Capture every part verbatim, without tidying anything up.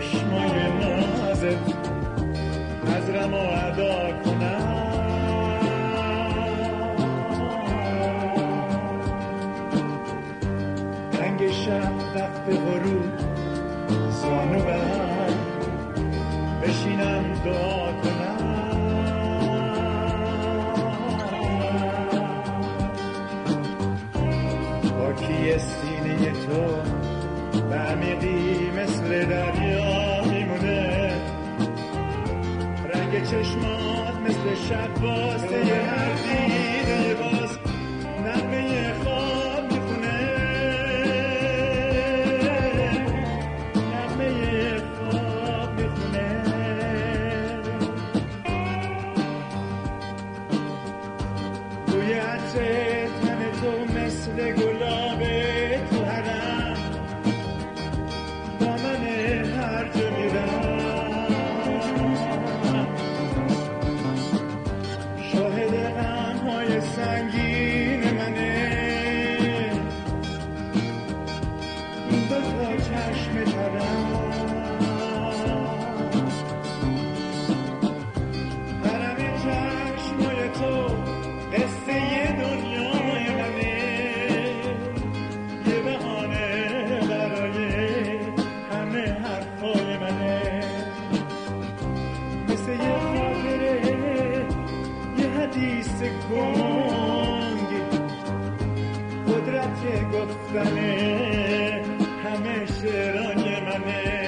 چشمای نازت نظرمو ادا کنم. رنگ شب وقت غروب زانو بر بشینم دعا کنم. پاکی سینه تو به عمیقی مثل دریا میمونه. رنگ چشمات مثل شب واسه هر دیده باز نغمه خواب میخونه. نغمه خواب میخونه. بوی عطر تن تو مثل گلابه تو حرم با من هر جا میرم. شاهد غم‌های سنگین منه این دو تا چشم ترم. حرم چشمای تو قصه دنیای منه. یه بهانه برای همه حرفای منه. مثل یه خاطره یه حدیث گنگی قدرت گفتن همه شعرهای منه.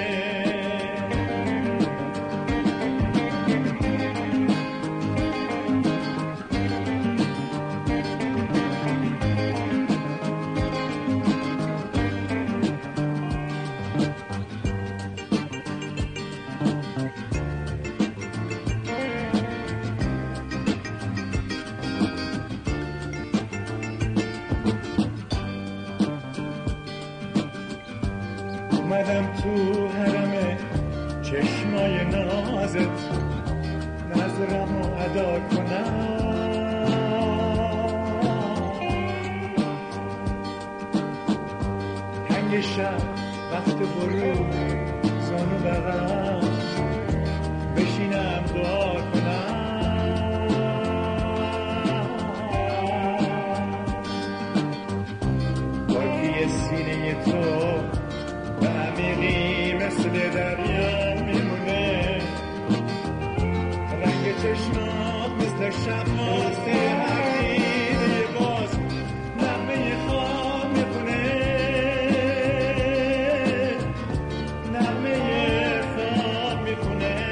اومدم تو حرم چشمای نازت نظرمو ادا کنم. تنگ شب وقت غروب زانو بغل بشینم دعا کنم. پاکی سینه تو به عمیقی مثل دریا میمونه. رنگ چشمات مثل شب واسه هر دیده باز نغمه خواب میخونه. نغمه خواب میخونه.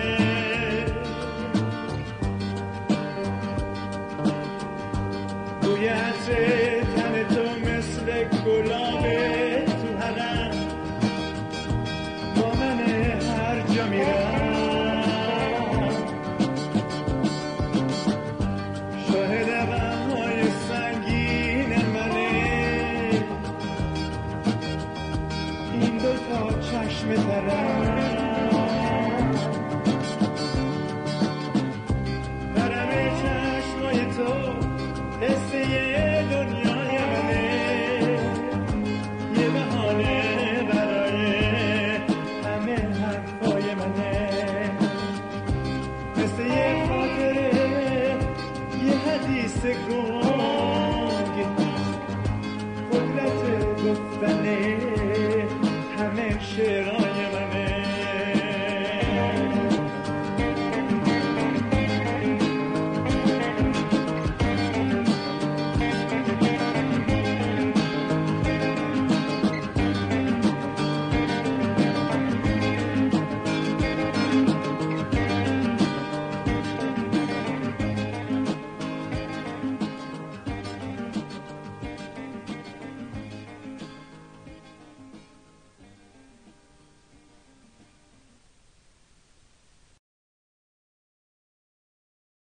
بوی عطر تن تو مثل گلابه تو حرم با من هر جا میرم. شاهد غم‌های سنگین منه این دو تا چشم ترم.